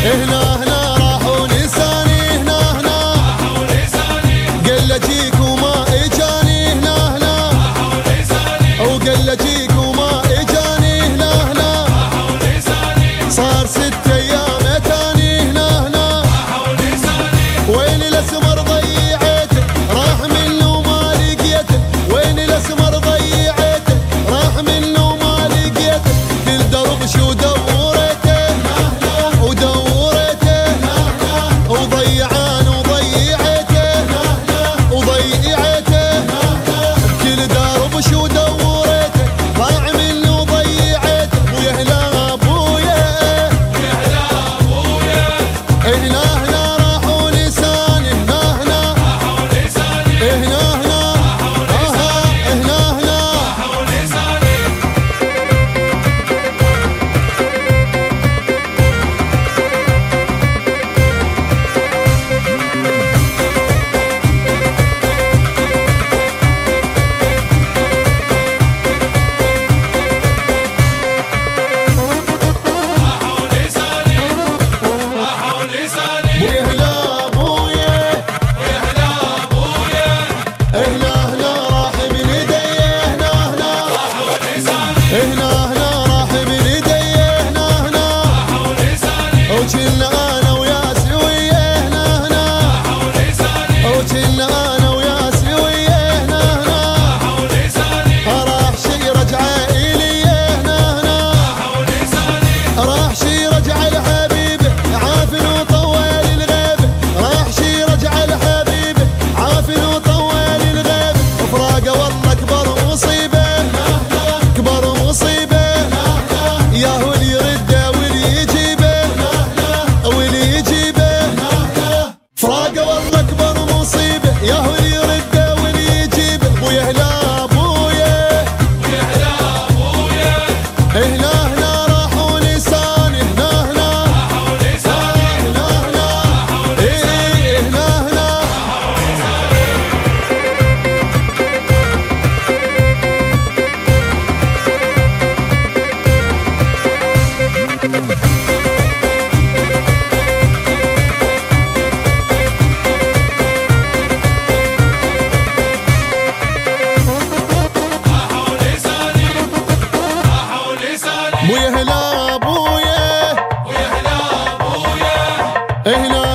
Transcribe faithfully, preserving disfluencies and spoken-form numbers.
هنا هنا راحوا لساني هنا هنا راحوا لساني قل اجيك وما اجاني هنا هنا راحوا لساني وقل اجيك وما اجاني هنا هنا راحوا لساني صار ست ايام اتاني هنا هنا راحوا لساني وين الاسمر ضيعته راح منه ما لقيته وين الاسمر ضيعته راح منه ما لقيته كل درب شو دورته ودورته وضيعان وضيعته وضيعته بكل درب شو دورته ضاع منه وضيعته ويا هلا ابويا ويا هلا ابويا هنا هنا راحوا لساني هنا هنا راحوا لساني هنا هنا اها هنا هنا راحوا لساني هنا هنا راح من ايدي هنا هنا راحوا لساني وكنا انا وياسي وياه هنا هنا راحوا لساني وكنا انا وياسي وياه هنا هنا راحوا لساني راح شي رجعه الي هنا هنا راحوا لساني راح شي رجع لحبيبه عافن وطول الغيبه راح شي رجع لحبيبه عافن وطول الغيبه فراقه والله اكبر مصيبه كبر مصيبة ياهو اللي يرده واللي يجيبه واللي يجيبه فراقه والله اكبر مصيبة ياهو اللي يرده واللي يجيبه ويا هلا ابويا ويا هلا ابويا هنا هنا راحوا لساني هنا هنا راحوا لساني هنا هنا ايه هنا هنا راحوا لساني ويا هلا ابويا ويا هلا ابويا هنا